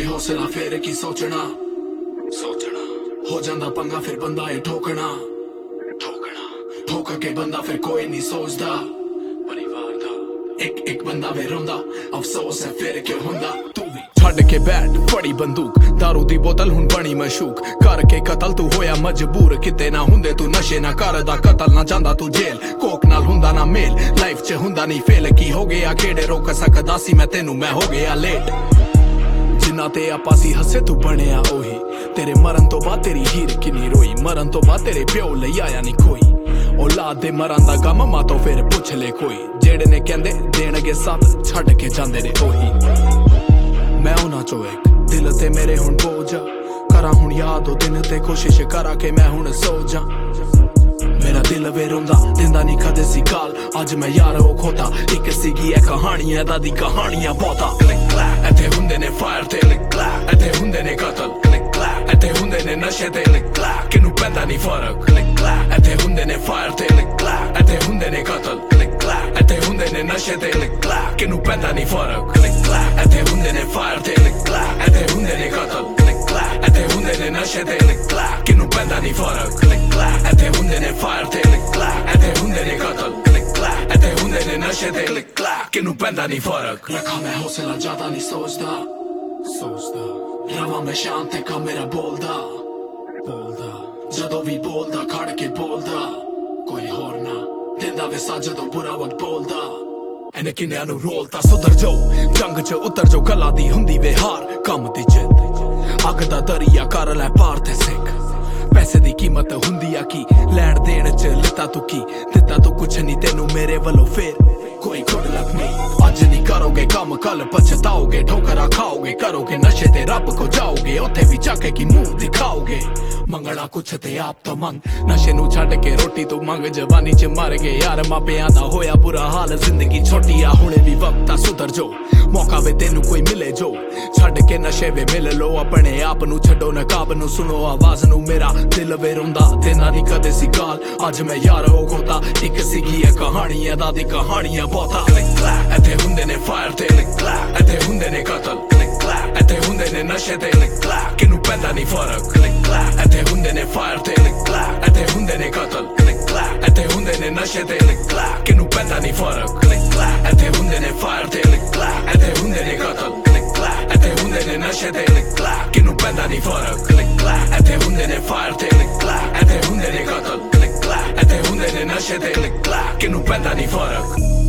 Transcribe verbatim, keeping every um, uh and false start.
हौसला फेर की सोचना सोचना हो जांदा पंगा फिर बंदा है ठोकना ठोकना ठोक के बंदा फिर कोई नहीं सोचदा परिवार दा एक एक बंदा वे रोंदा अफसोस है फिर क्यों हुंदा तू भी छड़ के बैठ फड़ी बंदूक दारू दी बोतल हुन बनी मशूक करके कतल तू होया मजबूर किते ना हुंदे तू नशे ना करदा कतल ना जांदा तू जेल कोक नाल हुंदा ना मेल लाइफ च हुंदा नहीं फेल की हो गया केड़े रोक सकदा सी मैं तेनू मैं हो गया लेट जिन्ना ते आपासी हसे तू बनिया ओही तेरे मरन तो बाद तेरी हीर किन्नी रोई मरन तो बाद तेरे प्यो लई आया नहीं कोई औलाद दे मरन दा गम मा तो फिर पुछ ले कोई जेड़े ने कहंदे देणगे साथ छड़ के जांदे ने ओही मैं उन्हां चो एक दिल ते मेरे हुण बोझ करा हुण याद ओ दिन ते कोशिश करा के मैं हुण सो जा मेरा दिल वे रोंदा दिंदा नहीं कदे सी गाल अज मैं यार ओ खोता एक सीगी ए कहानियां दा दी कहानियां बहुता क्लिक क्लैक इत्थे हुंदे ने फायर ते क्लिक क्लैक इत्थे हुंदे ने कतल क्लिक क्लैक इत्थे हुंदे ने नशे ते क्लिक क्लैक किनू पैंदा नहीं फर्क क्लिक क्लैक इत्थे हुंदे ने फायर ते क्लिक क्लैक इत्थे हुंदे ने कतल क्लिक क्लैक इत्थे हुंदे ने नशे ते क्लिक क्लैक किनू पैंदा नहीं फर्क क्लिक क्लैक इत्थे हुंदे ने फायर ते क्लिक क्लैक इत्थे हुंदे ने कतल क्लिक क्लैक इत्थे हुंदे ने नशे ते क्लिक क्लैक किनू पैंदा नहीं फर्क क्लिक क्लैक इत्थे हुंदे ने फायर ते क्लिक क्लैक इत्थे हुंदे ने कतल क्लिक क्लैक इत्थे हुंदे ने नशे ते क्लिक क्लैक किनू पैंदा नहीं फर्क रखा मैं हौसला ज्यादा नहीं सोचदा सोचदा रवा मैं शांत ते कम मेरा बोलदा बोलदा जदों भी बोलदा खड़ के बोलदा कोई होर ना दिंदा वे सा जदों बुरा वक्त बोलदा एने किन्यां नू रोलता सुधर जाओ जंग च उतर जो गला दी हुंदी वे हार कम दी जिद अग दा दरिया कर लै पार ते सिख पैसे दी कीमत हुंदी आ की लैण देण च लिता तू की दिता तू कुछ नहीं तेनू मेरे वल्लों फेर कोई गुड लक नहीं अज नहीं करोगे कम कल पछताओगे ठोकरा खाओगे करोगे नशे ते रब को जाओगे उथे भी जाके की मुंह दिखाओगे मंगना कुछ ते आप तो मंग नशे नू छड़ के रोटी तू मंग जवानी च मर गए यार मापियां दा होया बुरा हाल जिंदगी छोटी आ हुणे भी वक्त आ सुधर जो मौका वे तेनू कोई मिले जो छड़ के नशे वे मिल लो अपने आप नू छड्डो नकाब नू सुनो आवाज नू मेरा दिल वे रोंदा देना नहीं कदे सी गाल अज मैं यार हो खोता एक सीगी है कहानियां दा दी कहानियां बहुता क्लिक क्लैक इत्थे हुंदे ने फायर ते क्लिक क्लैक इत्थे हुंदे ने कतल क्लिक क्लैक इत्थे हुंदे ने नशे ते क्लिक क्लैक किनू पैंदा नहीं फर्क क्लिक क्लैक इत्थे हुंदे ने फायर ते क्लिक क्लैक इत्थे हुंदे ने कतल क्लिक क्लैक इत्थे हुंदे ने नशे ते क्लिक क्लैक किनू पैंदा नहीं फर्क क्लिक क्लैक इत्थे हुंदे ने फायर ते क्लिक क्लैक इत्थे हुंदे ने कतल क्लिक क्लैक इत्थे हुंदे ने नशे ते क्लिक क्लैक किनू पैंदा नहीं फर्क क्लिक क्लैक इत्थे हुंदे ने फायर ते क्लिक क्लैक इत्थे हुंदे ने कतल क्लिक क्लैक इत्थे हुंदे ने नशे ते क्लिक क्लैक किनू पैंदा नहीं फर्क